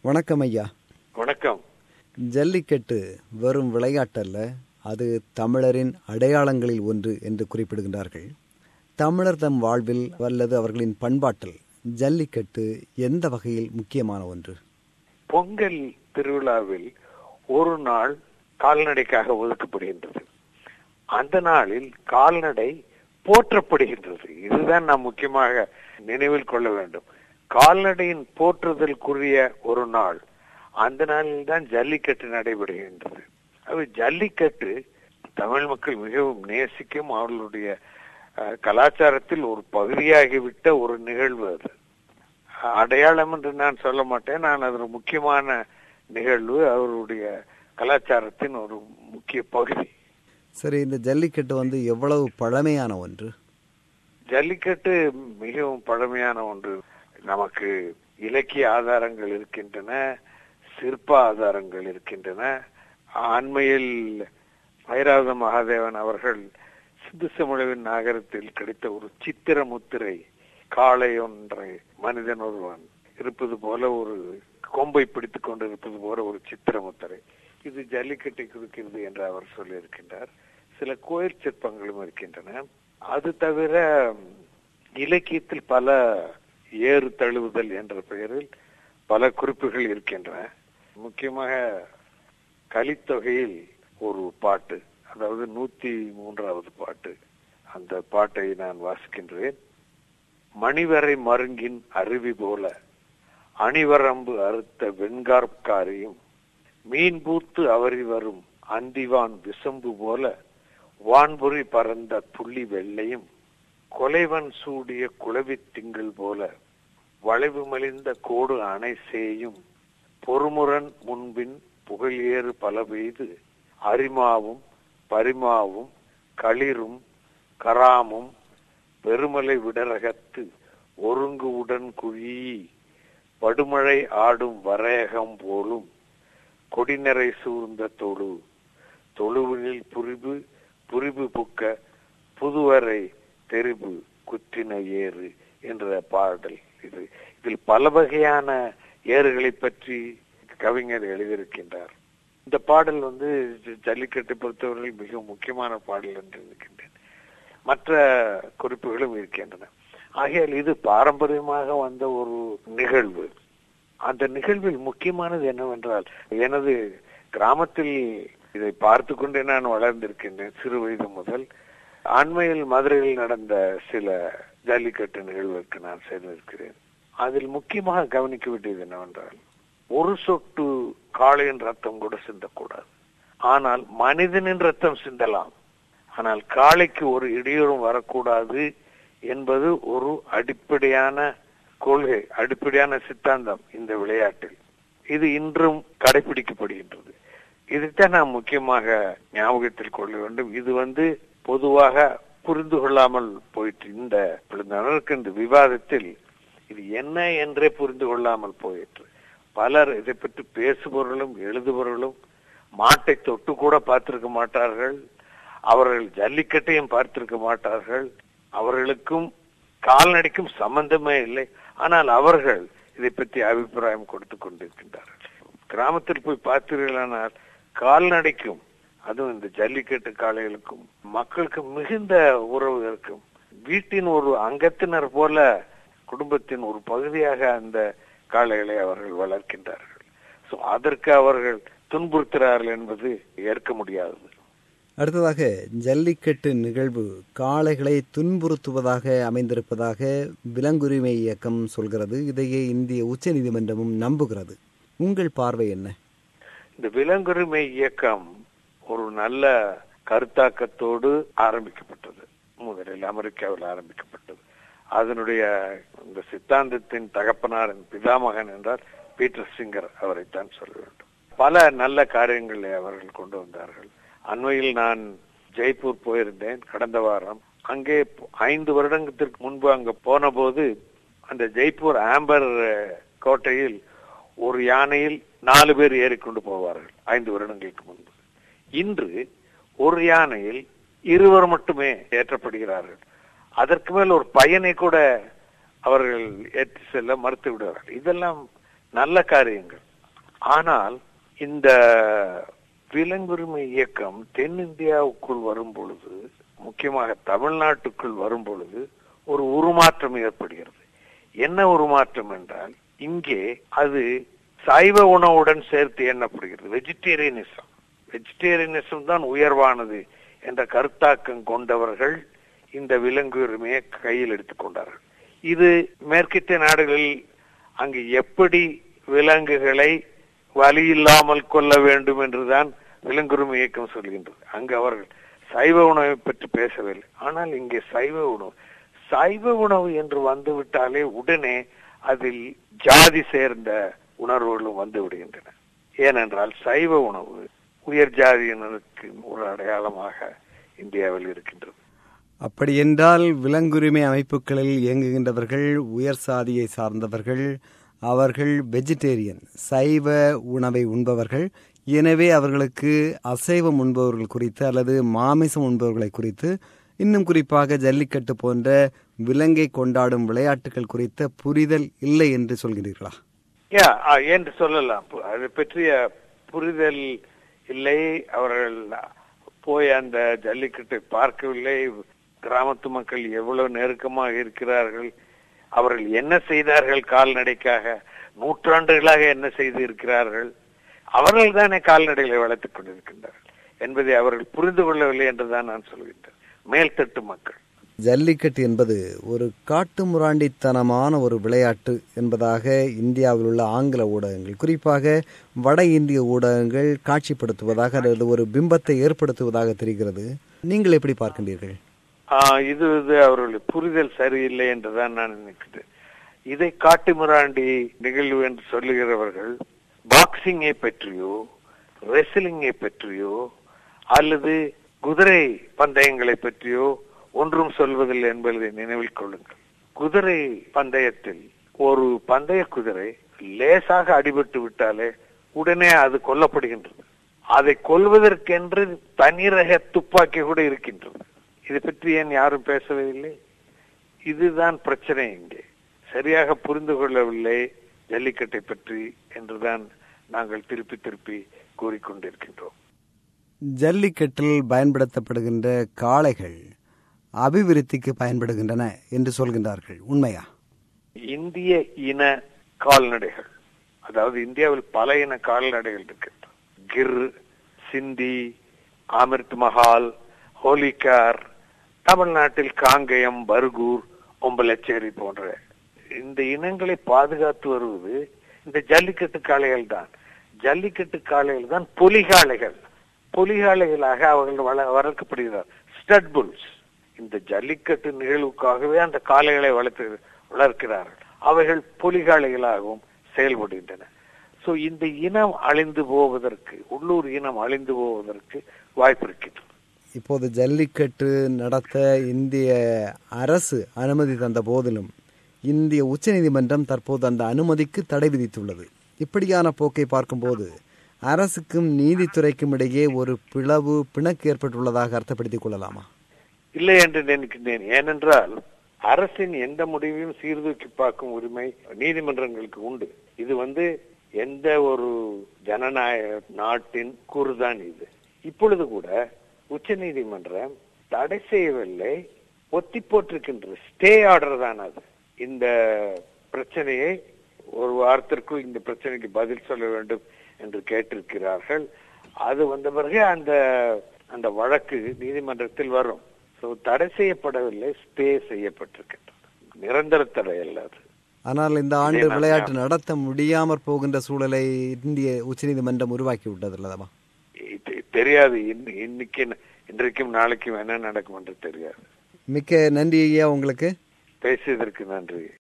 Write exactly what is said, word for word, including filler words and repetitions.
வணக்கம் ஐயா. வணக்கம். ஜல்லிக்கட்டு வெறும் விளையாட்டல்ல, அது தமிழரின் அடையாளங்களில் ஒன்று என்று குறிப்பிடுகின்றார்கள். தமிழர் தம் வாழ்வில் அல்லது அவர்களின் பண்பாட்டில் ஜல்லிக்கட்டு எந்த வகையில் முக்கியமான ஒன்று? பொங்கல் திருவிழாவில் ஒரு நாள் கால்நடைக்காக ஒதுக்கப்படுகின்றது. அந்த நாளில் கால்நடை போற்றப்படுகின்றது. இதுதான் நாம் முக்கியமாக நினைவில் கொள்ள வேண்டும். கால்நடையின் போற்றுதலுக்குரிய ஒரு நாள், அந்த நாளில் தான் ஜல்லிக்கட்டு நடைபெறுகின்றது. அது ஜல்லிக்கட்டு தமிழ் மக்கள் மிகவும் நேசிக்கும், அவர்களுடைய கலாச்சாரத்தில் ஒரு பகுதியாகிவிட்ட ஒரு நிகழ்வு. அது அடையாளம் என்று நான் சொல்ல மாட்டேன், நான் அது ஒரு முக்கியமான நிகழ்வு, அவருடைய கலாச்சாரத்தின் ஒரு முக்கிய பகுதி. சரி, இந்த ஜல்லிக்கட்டு வந்து எவ்வளவு பழமையான ஒன்று? ஜல்லிக்கட்டு மிகவும் பழமையான ஒன்று. நமக்கு இலக்கிய ஆதாரங்கள் இருக்கின்றன, சிற்ப ஆதாரங்கள் இருக்கின்றன. அண்மையில் ஐராவத மகாதேவன் அவர்கள் சிந்து சமவெளியின் நகரத்தில் கிடைத்த ஒரு சித்திர முத்திரை, காளை ஒன்றை மனிதன் ஒருவன் இருப்பது போல, ஒரு கொம்பை பிடித்துக் கொண்டு இருப்பது போல ஒரு சித்திர முத்திரை, இது ஜல்லிக்கட்டை குறிக்கிறது என்று அவர் சொல்லியிருக்கின்றார். சில கோயில் சிற்பங்களும் இருக்கின்றன. அது தவிர இலக்கியத்தில் பல ஏறு தழுவுதல் என்ற பெயரில் பல குறிப்புகள் இருக்கின்றன. முக்கியமாக கலித்தொகையில் ஒரு பாட்டு, அதாவது நூத்தி மூன்றாவது பாட்டு, அந்த பாட்டை நான் வாசிக்கின்றேன். மணிவரை மருங்கின் அருவி போல அணிவரம்பு அறுத்த வெண்கார்காரியும் மீன் பூத்து அவரி வரும் அந்திவான் விசம்பு போல வான்புரி பறந்த புள்ளி வெள்ளையும் கொலைவன் சூடிய குளவி திங்கள் போல வளைவு மலிந்த கோடு அணை சேயும் பொறுமுரண் முன்பின் புகழ் ஏறு பல பெய்து அரிமாவும் பரிமாவும் களிரும் கராமும் பெருமலை விடரகத்து ஒருங்கு உடன் குழி படுமழை ஆடும் வரையகம் போலும் கொடிநரை சூழ்ந்த தொழு தொழுவினில் புரிபு புரிபு புக்க புதுவரை தெரிபு குற்றின ஏறு என்ற பாடல். இது இதில் பல வகையான ஏறுகளை பற்றி கவிஞர் எழுதியிருக்கின்றார். இந்த பாடல் வந்து ஜல்லிக்கட்டை பொறுத்தவரையில் மிக முக்கியமான பாடல் என்று நினைக்கின்றேன். மற்ற குறிப்புகளும் இருக்கின்றன. ஆகையால் இது பாரம்பரியமாக வந்த ஒரு நிகழ்வு. அந்த நிகழ்வில் முக்கியமானது என்னவென்றால், எனது கிராமத்தில் இதை பார்த்து கொண்டே நான் வளர்ந்திருக்கின்றேன் சிறு வயது முதல். அண்மையில் மதுரையில் நடந்த சில ஜல்லிக்கட்டு நிகழ்வுக்கு நான் சேர்ந்திருக்கிறேன். அதில் முக்கியமாக கவனிக்க வேண்டியது என்னவென்றால், ஒரு சொட்டு காளையின் ரத்தம் கூட சிந்தக்கூடாது. ஆனால் மனிதனின் ரத்தம் சிந்தலாம். ஆனால் காளைக்கு ஒரு இடையூறும் வரக்கூடாது என்பது ஒரு அடிப்படையான கொள்கை, அடிப்படையான சித்தாந்தம் இந்த விளையாட்டில். இது இன்றும் கடைபிடிக்கப்படுகின்றது. இதைத்தான் நாம் முக்கியமாக ஞாபகத்தில் கொள்ள வேண்டும். இது வந்து பொதுவாக புரிந்து கொள்ளாமல் போயிற்று. இந்த இந்த விவாதத்தில் இது என்ன என்றே புரிந்து கொள்ளாமல் போயிற்று. பலர் இதை பற்றி பேசுபவர்களும் எழுதுபவர்களும் மாட்டை தொட்டு கூட பார்த்திருக்க மாட்டார்கள். அவர்கள் ஜல்லிக்கட்டையும் பார்த்திருக்க மாட்டார்கள். அவர்களுக்கும் கால்நடைக்கும் சம்பந்தமே இல்லை. ஆனால் அவர்கள் இதை பற்றி அபிப்பிராயம் கொடுத்து கொண்டிருக்கின்றார்கள். கிராமத்தில் போய் பார்த்தீர்களானால் கால்நடைக்கும், அதுவும் இந்த ஜல்லிக்கட்டு காளைகளுக்கும் மக்களுக்கு மிகுந்த உறவு இருக்கும். வீட்டின் ஒரு அங்கத்தினர் போல, குடும்பத்தின் ஒரு பகுதியாக அந்த காளைகளை அவர்கள் வளர்க்கின்றார்கள். சோ அதற்கு அவர்கள் துன்புறுத்துகிறார்கள் என்பது ஏற்க முடியாதது. அடுத்ததாக, ஜல்லிக்கட்டு நிகழ்வு காளைகளை துன்புறுத்துவதாக அமைந்திருப்பதாக விலங்குரிமை இயக்கம் சொல்கிறது. இதையே இந்திய உச்ச நீதிமன்றமும் நம்புகிறது. உங்கள் பார்வை என்ன? இந்த விலங்குரிமை இயக்கம் ஒரு நல்ல கருத்தாக்கத்தோடு ஆரம்பிக்கப்பட்டது. முதலில் அமெரிக்காவில் ஆரம்பிக்கப்பட்டது. அதனுடைய இந்த சித்தாந்தத்தின் தகப்பனார், பிதாமகன் என்றால் பீட்டர் சிங்கர், அவரைத்தான் சொல்ல வேண்டும். பல நல்ல காரியங்களை அவர்கள் கொண்டு வந்தார்கள். அண்மையில் நான் ஜெய்ப்பூர் போயிருந்தேன் கடந்த வாரம். அங்கே ஐந்து வருடத்திற்கு முன்பு அங்கு போன போது அந்த ஜெய்ப்பூர் ஆம்பர் கோட்டையில் ஒரு யானையில் நாலு பேர் ஏறிக்கொண்டு போவார்கள் ஐந்து வருடங்களுக்கு முன்பு. இன்று ஒரு யானையில் இருவர் மட்டுமே ஏற்றப்படுகிறார்கள். அதற்கு மேல் ஒரு பையனை கூட அவர்கள் ஏற்றி செல்ல மறுத்து விடுவார்கள். இதெல்லாம் நல்ல காரியங்கள். ஆனால் இந்த விலங்குரிமை இயக்கம் தென்னிந்தியாவுக்குள் வரும் பொழுது, முக்கியமாக தமிழ்நாட்டுக்குள் வரும் பொழுது ஒரு உருமாற்றம் ஏற்படுகிறது. என்ன உருமாற்றம் என்றால், இங்கே அது சைவ உணவுடன் சேர்த்து எண்ணப்படுகிறது. வெஜிடேரியனிசம் வெஜிடேரியனிசம் தான் உயர்வானது என்ற கருத்தாக்கம் கொண்டவர்கள் இந்த விலங்கு உரிமையை கையில் எடுத்துக் கொண்டார்கள். இது மேற்கத்திய நாடுகளில் அங்கு எப்படி விலங்குகளை வலி இல்லாமல் கொள்ள வேண்டும் என்றுதான் விலங்குரிமை இயக்கம் சொல்கின்றது. அங்கு அவர்கள் சைவ உணவை பற்றி பேசவில்லை. ஆனால் இங்கே சைவ உணவு சைவ உணவு என்று வந்துவிட்டாலே உடனே அதில் ஜாதி சேர்ந்த உணர்வுகளும் வந்து விடுகின்றன. ஏனென்றால் சைவ உணவு உயர் ஜாதியினருக்கு ஒரு அடையாளமாக இந்தியாவில் இருக்கின்றது. அப்படி என்றால் விலங்குரிமை அமைப்புகளில் இயங்குகின்றவர்கள் உயர் சாதியை சார்ந்தவர்கள், அவர்கள் வெஜிடேரியன் சைவ உணவை உண்பவர்கள். எனவே அவர்களுக்கு அசைவம் உண்பவர்கள் குறித்து அல்லது மாமிசம் உண்பவர்களை குறித்து, இன்னும் குறிப்பாக ஜல்லிக்கட்டு போன்ற விலங்கை கொண்டாடும் விளையாட்டுகள் குறித்த புரிதல் இல்லை என்று சொல்கிறீர்களா? என்று சொல்லலாம். அது பற்றிய புரிதல் இல்லை. அவர்கள் போய் அந்த ஜல்லிக்கட்டை பார்க்கவில்லை. கிராமத்து மக்கள் எவ்வளவு நெருக்கமாக இருக்கிறார்கள், அவர்கள் என்ன செய்தார்கள், கால்நடைக்காக நூற்றாண்டுகளாக என்ன செய்து இருக்கிறார்கள், அவர்கள் தானே கால்நடைகளை வளர்த்துக் கொண்டிருக்கின்றார்கள் என்பதை அவர்கள் புரிந்து கொள்ளவில்லை என்றுதான் நான் சொல்கின்றேன். மேல்தட்டு மக்கள் ஜல்லிக்கட்டு என்பது ஒரு காட்டு முராண்டித்தனமான ஒரு விளையாட்டு என்பதாக இந்தியாவில் உள்ள ஆங்கில ஊடகங்கள், குறிப்பாக வட இந்திய ஊடகங்கள் காட்சிப்படுத்துவதாக அல்லது ஒரு பிம்பத்தை ஏற்படுத்துவதாக தெரிகிறது. நீங்கள் எப்படி பார்க்கின்றீர்கள்? இது இது அவர்களுடைய புரிதல் சரியில்லை என்றுதான் நான் நினைக்கிறேன். இதை காட்டு முராண்டி நிகழ்வு என்று சொல்லுகிறவர்கள் பாக்ஸிங்கை பற்றியோ ரெஸ்லிங்கை பற்றியோ அல்லது குதிரை பந்தயங்களை பற்றியோ ஒன்றும் சொல்வதில்லை என்பதை நினைவில் கொள்ளுங்கள். குதிரை பந்தயத்தில் ஒரு பந்தய குதிரை லேசாக அடிபட்டு விட்டாலே உடனே அது கொல்லப்படுகின்றது. அதை கொல்வதற்கென்று தனி ரக துப்பாக்கி கூட இருக்கின்றது. இதை பற்றி ஏன் யாரும் பேசவே இல்லை? இதுதான் பிரச்சனை. இங்கே சரியாக புரிந்து கொள்ளவில்லை ஜல்லிக்கட்டை பற்றி என்றுதான் நாங்கள் திருப்பி திருப்பி கூறிக்கொண்டிருக்கின்றோம். ஜல்லிக்கட்டில் பயன்படுத்தப்படுகின்ற காளைகள் அபிவிருத்திக்கு பயன்படுகின்றன என்று சொல்கின்றார்கள். உண்மையா? இந்திய இன கால்நடைகள், அதாவது இந்தியாவில் பல இன கால்நடைகள் இருக்கின்றன. கிர், சிந்தி, அமிர்த் மஹால், ஹோலிகார், தமிழ்நாட்டில் காங்கயம், பர்கூர், ஒம்பலச்சேரி போன்ற இந்த இனங்களை பாதுகாத்து வருவது இந்த ஜல்லிக்கட்டு காளைகள் தான். ஜல்லிக்கட்டு காளைகள் தான் பொலிகாளைகள். பொலிகாளைகளாக அவர்கள் வளர்க்கப்படுகிறார். Stud bulls. இந்த ஜல்லிக்கட்டு நிகழ்வுக்காகவே அந்த காளைகளை வளர்த்து வளர்க்கிறார்கள். அவைகள் பொலிகாளைகளாகவும் செயல்படுகின்றன. சோ இந்த இனம் அழிந்து போவதற்கு, உள்ளூர் இனம் அழிந்து போவதற்கு வாய்ப்பு இருக்கின்றது. இப்போது ஜல்லிக்கட்டு நடத்த இந்திய அரசு அனுமதி தந்த போதிலும் இந்திய உச்சநீதிமன்றம் தற்போது அந்த அனுமதிக்கு தடை விதித்துள்ளது. இப்படியான போக்கை பார்க்கும்போது அரசுக்கும் நீதித்துறைக்கும் இடையே ஒரு பிளவு, பிணக்கு ஏற்பட்டுள்ளதாக அர்த்தப்படுத்திக் கொள்ளலாமா? இல்லை என்று நினைக்கின்றேன். ஏனென்றால் அரசின் எந்த முடிவையும் சீர்தூக்கி பார்க்கும் உரிமை நீதிமன்றங்களுக்கு உண்டு. இது வந்து எந்த ஒரு ஜனநாயக நாட்டின் கூறுதான் இது. இப்பொழுது கூட உச்ச நீதிமன்றம் தடை செய்யவில்லை, ஒத்தி போட்டிருக்கின்றது. ஸ்டே ஆர்டர் தான் அது. இந்த பிரச்சனையை ஒரு வாரத்திற்குள் இந்த பிரச்சனைக்கு பதில் சொல்ல வேண்டும் என்று கேட்டிருக்கிறார்கள். அது வந்த பிறகு அந்த அந்த வழக்கு நீதிமன்றத்தில் வரும். தடை செய்யப்படவில்லை, ஸ்டே செய்யப்பட்டிருக்கின்றது. நிரந்தர தடை அல்லாது. ஆனால் இந்த ஆண்டு விளையாட்டு நடத்த முடியாமற் போகின்ற சூழலை இந்திய உச்சநீதிமன்றம் உருவாக்கி விட்டது அல்லவா? தெரியாது. இன்னைக்கு இன்றைக்கும் நாளைக்கும் என்ன நடக்கும் என்று தெரியாது. மிக்க நன்றி ஐயா, உங்களுக்கு பேசியதற்கு நன்றி.